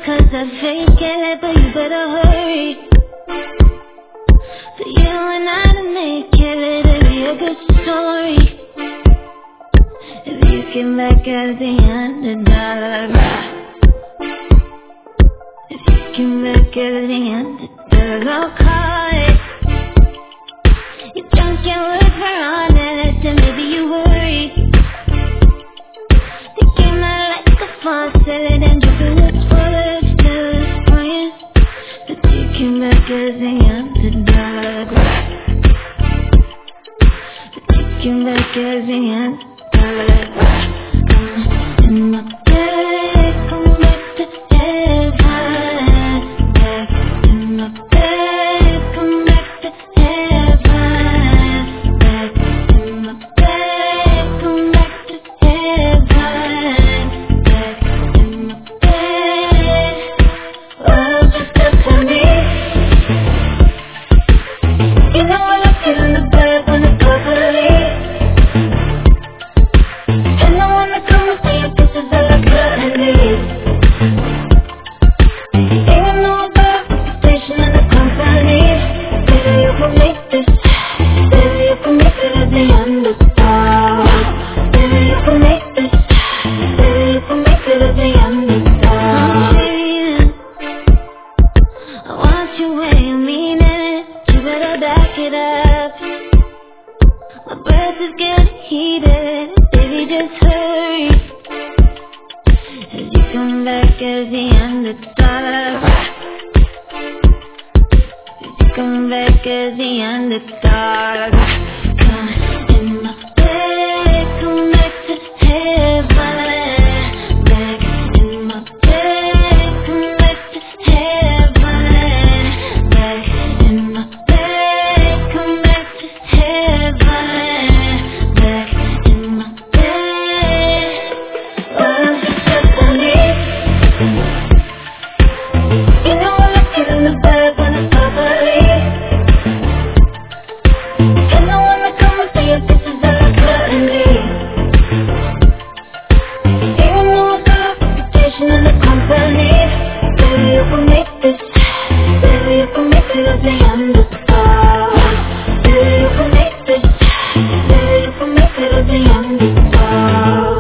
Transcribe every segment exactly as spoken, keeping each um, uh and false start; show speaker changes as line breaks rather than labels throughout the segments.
cause I fake it, but you better hurry. For you and I to make it, it'll be a good story. If you came back as the underdog, if you came back as the underdog, I'll call it. You don't get work for honest, and maybe you worry. You came out like a faucet and dripping with bullets till it's spraying. But you came back as the underdog. But you came back as the underdog. In my bed, come back to heaven. Back in my bed, come back to heaven. Back in my bed, come back to heaven. Back in my bed, oh, just look at me. You know I look in the bed when it's properly. And I wanna come and see your kisses all I got and need. Even though I got a reputation in the company, baby you can make this. Baby you can make it at the underdog. Baby you can make this. Baby you can make it at the underdog. I want you where you mean it. You better back it up. My breath is getting heated. Baby, just hurry. As you come back as the underdog. As you come back as the underdog. Come in my bed, come back to heaven. Back in my bed, come back to heaven. Back in my bed, come back to heaven. Back in my bed, oh, just for me. You know I look in the bed when it's properly. And I wanna come and see your kisses all I got and need. Even though I got a reputation in the company, baby you can make this. Baby you can make it as the underdog. Baby you can make this. Baby you can make it as the underdog.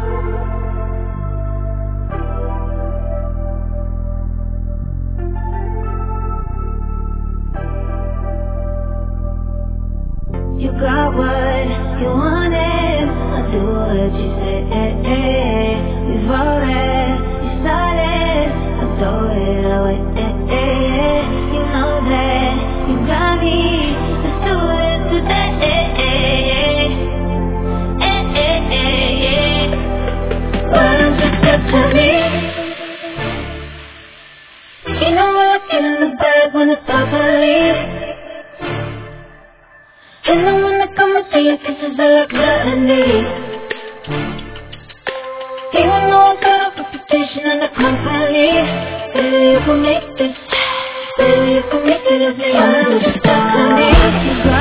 You got what you wanted, I do what you say. We've already started, I throw it away. You know that you got me, let's do it today. Well, just up to me. You know I look in the bed when it's properly. And I wanna come and see your kisses all I got and need. Even though I got a reputation in the company, baby you can make this. Baby you can make it as the underdog.